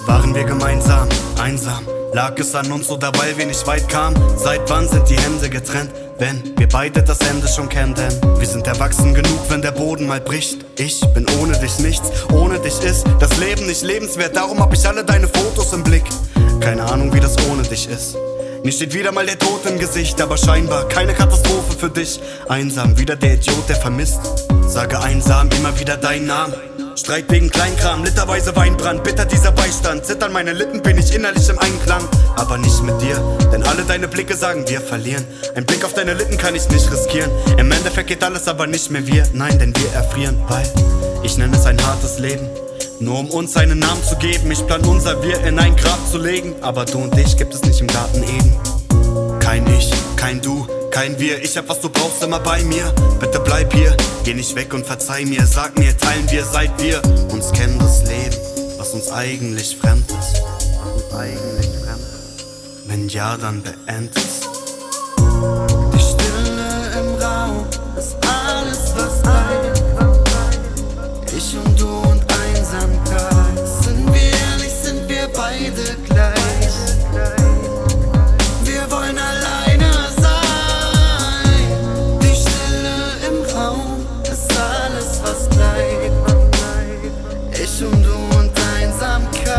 Waren wir gemeinsam, einsam? Lag es an uns oder weil wir nicht weit kamen? Seit wann sind die Hände getrennt? Wenn wir beide das Ende schon kennen, denn wir sind erwachsen genug, wenn der Boden mal bricht. Ich bin ohne dich nichts, ohne dich ist das Leben nicht lebenswert. Darum hab ich alle deine Fotos im Blick. Keine Ahnung, wie das ohne dich ist. Mir steht wieder mal der Tod im Gesicht, aber scheinbar keine Katastrophe für dich. Einsam, wieder der Idiot, der vermisst. Sage einsam immer wieder deinen Namen. Streit wegen Kleinkram, literweise Weinbrand, bitter dieser Beistand. Zittern meine Lippen, bin ich innerlich im Einklang. Aber nicht mit dir, denn alle deine Blicke sagen, wir verlieren. Ein Blick auf deine Lippen kann ich nicht riskieren. Im Endeffekt geht alles aber nicht mehr wir. Nein, denn wir erfrieren, weil ich nenne es ein hartes Leben. Nur um uns einen Namen zu geben. Ich plan unser Wir in ein Grab zu legen. Aber du und ich gibt es nicht im Garten Eden. Kein Ich, kein Du, kein Wir. Ich hab was du brauchst immer bei mir. Bitte bleib hier, geh nicht weg und verzeih mir. Sag mir, teilen wir seit wir uns kennen das Leben, was uns eigentlich fremd ist. Wenn ja, dann beend es. Die Stille im Raum ist alles, was bleibt. Ich und du und Einsamkeit. Sind wir ehrlich, sind wir beide gleich. Wir wollen alleine sein. Die Stille im Raum ist alles, was bleibt. Ich und du und Einsamkeit.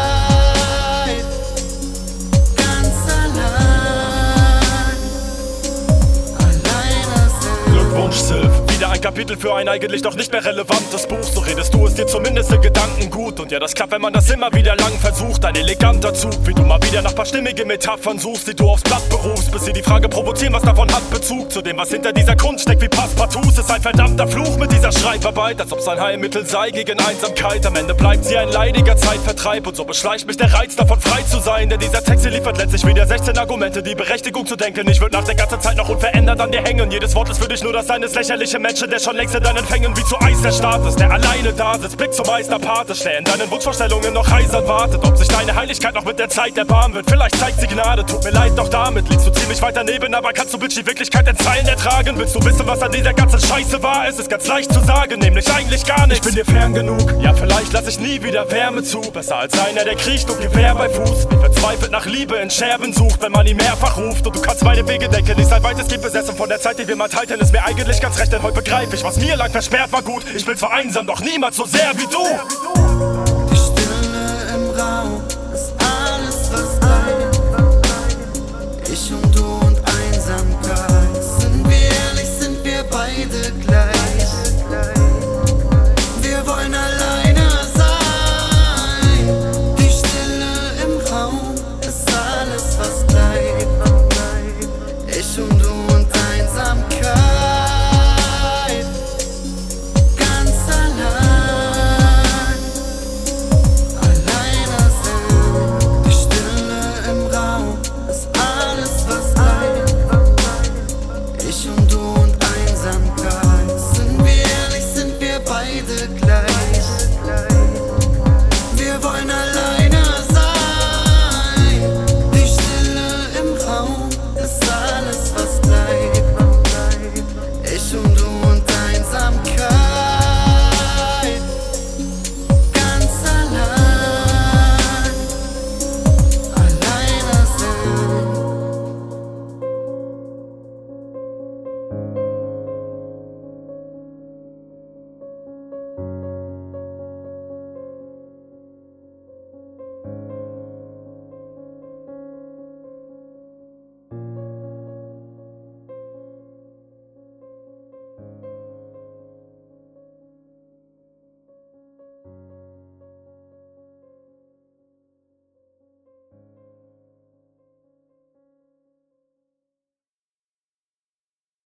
Ganz allein. Alleine sind. Glückwunsch, Sylv. Wieder ein Kapitel für ein eigentlich doch nicht mehr relevantes Buch. So redest du es dir zumindest in Gedanken gut. Und ja, das klappt, wenn man das immer wieder lang versucht. Ein eleganter Zug, wie du mal wieder nach paar stimmige Metaphern suchst, die du aufs Blatt berufst, bis sie die Frage provozieren, was davon hat Bezug zu dem, was hinter dieser Kunst steckt wie Passepartout. Es ist ein verdammter Fluch mit dieser Schreibarbeit, als ob es ein Heilmittel sei gegen Einsamkeit. Am Ende bleibt sie ein leidiger Zeitvertreib und so beschleicht mich der Reiz davon frei zu sein. Denn dieser Text hier liefert letztlich wieder 16 Argumente, die Berechtigung zu denken. Ich würd nach der ganzen Zeit noch unverändert an dir hängen. Jedes Wort ist für dich nur das eines lächerlichen Menschen, der schon längst in deinen Fängen wie zu Eis erstarrt ist, der alleine da sitzt, Blick zum Meister apathisch, der in deinen Wunschvorstellungen noch eisern wartet. Ob sich deine Heiligkeit noch mit der Zeit erbarmen wird, vielleicht zeigt sie Gnade, tut mir leid, doch damit liegst du ziemlich weit daneben. Aber kannst du Bitch die Wirklichkeit in Zeilen ertragen? Willst du wissen, was an dieser ganzen Scheiße war? Es ist ganz leicht zu sagen, nämlich eigentlich gar nichts. Ich bin dir fern genug, ja vielleicht lass ich nie wieder Wärme zu. Besser als einer, der kriecht und Gewehr bei Fuß, wie verzweifelt nach Liebe in Scherben sucht, wenn man ihn mehrfach ruft. Und du kannst meine Wege denken, ich sei weitestgehend besessen von der Zeit, die wir mal teilten. Ist mir eigentlich ganz recht, denn heute begreif ich, was mir lang versperrt war gut. Ich bin zwar einsam, doch niemals so sehr wie du.